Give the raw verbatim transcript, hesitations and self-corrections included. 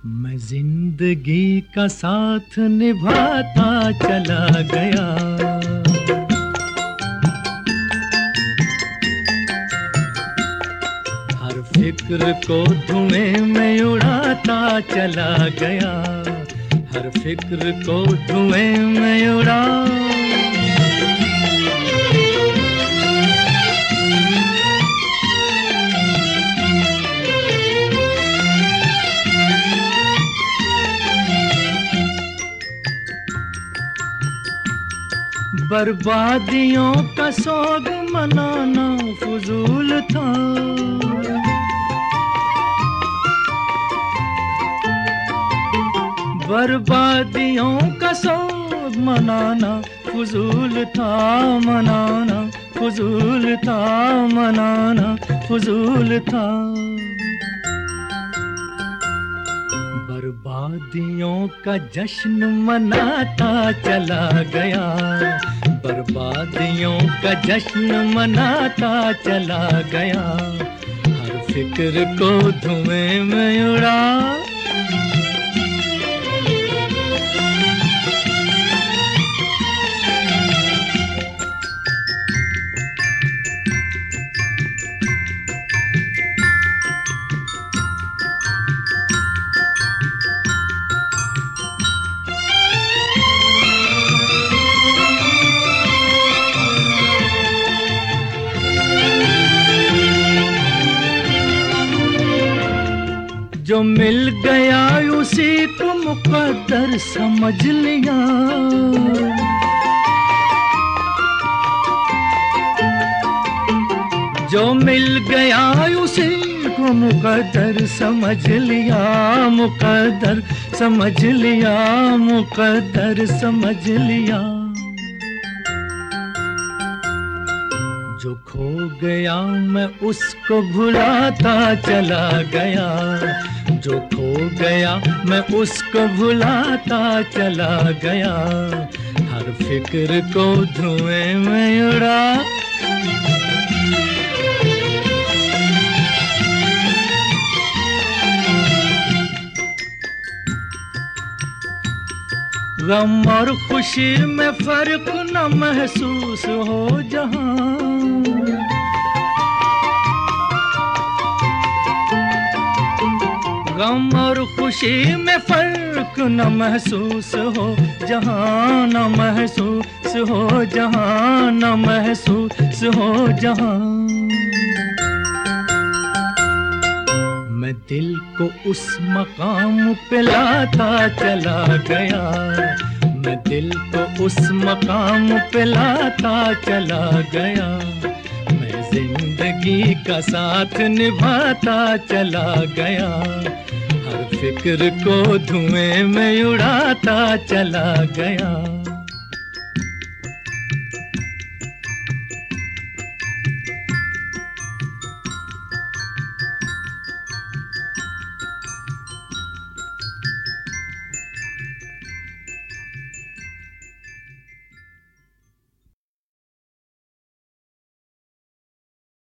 मैं जिंदगी का साथ निभाता चला गया, हर फिक्र को धुएं में उड़ाता चला गया, हर फिक्र को धुएं में उड़ा। बर्बादियों का सोग मनाना फजूल था, बर्बादियों का सोग मनाना फजूल था, मनाना फजूल था, मनाना फजूल था। बर्बादियों का जश्न मनाता चला गया, बर्बादियों का जश्न मनाता चला गया, हर फिक्र को धुएं में उड़ा। जो मिल गया उसी को मुकद्दर समझ लिया, जो मिल गया उसी को मुकद्दर समझ लिया, मुकद्दर समझ लिया, मुकद्दर समझ लिया। जो खो गया मैं उसको भुलाता चला गया, जो खो गया मैं उसको भुलाता चला गया, हर फिक्र को धुएं में उड़ा। गम और खुशी में फर्क न महसूस हो जहां, गम और खुशी में फर्क न महसूस हो जहां, न महसूस हो जहां, न महसूस हो जहां। मैं दिल को उस मकाम पे लाता चला गया, मैं दिल को उस मकाम पे लाता चला गया, मैं जिंदगी का साथ निभाता चला गया, हर फिक्र को धुएं में उड़ाता चला गया।